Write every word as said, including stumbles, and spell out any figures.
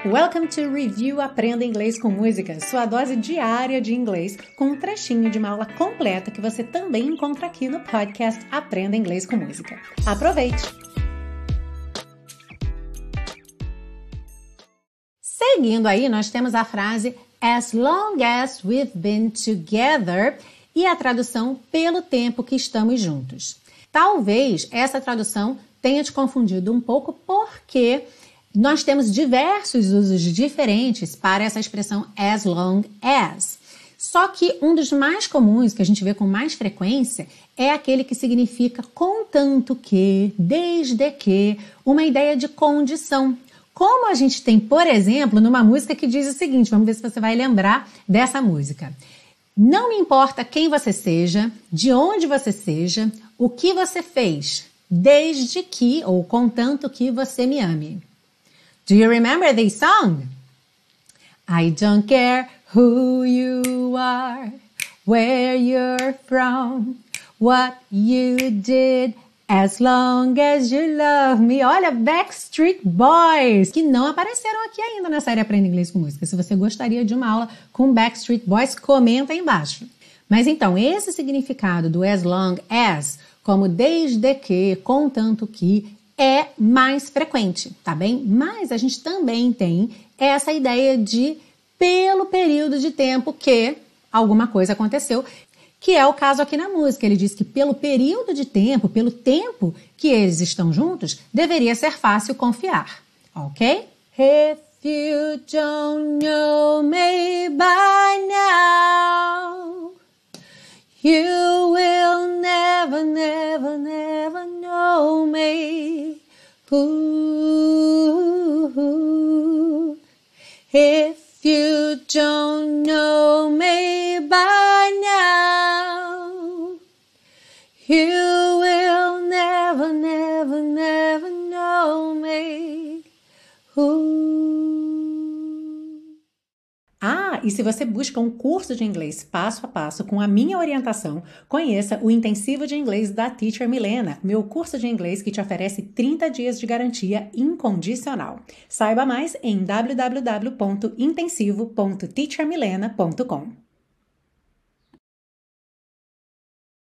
Welcome to Review Aprenda Inglês com Música, sua dose diária de inglês com um trechinho de uma aula completa que você também encontra aqui no podcast Aprenda Inglês com Música. Aproveite! Seguindo aí, nós temos a frase As long as we've been together e a tradução pelo tempo que estamos juntos. Talvez essa tradução tenha te confundido um pouco porque nós temos diversos usos diferentes para essa expressão as long as. Só que um dos mais comuns, que a gente vê com mais frequência, é aquele que significa contanto que, desde que, uma ideia de condição. Como a gente tem, por exemplo, numa música que diz o seguinte, vamos ver se você vai lembrar dessa música. Não me importa quem você seja, de onde você seja, o que você fez, desde que, ou contanto que você me ame. Do you remember this song? I don't care who you are, where you're from, what you did, as long as you love me. Olha, Backstreet Boys, que não apareceram aqui ainda na série Aprenda Inglês com Música. Se você gostaria de uma aula com Backstreet Boys, comenta aí embaixo. Mas então, esse significado do as long as, como desde que, contanto que, é mais frequente, tá bem? Mas a gente também tem essa ideia de pelo período de tempo que alguma coisa aconteceu, que é o caso aqui na música. Ele diz que pelo período de tempo, pelo tempo que eles estão juntos, deveria ser fácil confiar, ok? If you don't know me by now, you will never, never, never know me. Ooh, if you don't know me by now, you will never, never, never know me. Ooh. Ah, e se você busca um curso de inglês passo a passo com a minha orientação, conheça o Intensivo de Inglês da Teacher Milena, meu curso de inglês que te oferece trinta dias de garantia incondicional. Saiba mais em w w w ponto intensivo ponto teacher milena ponto com.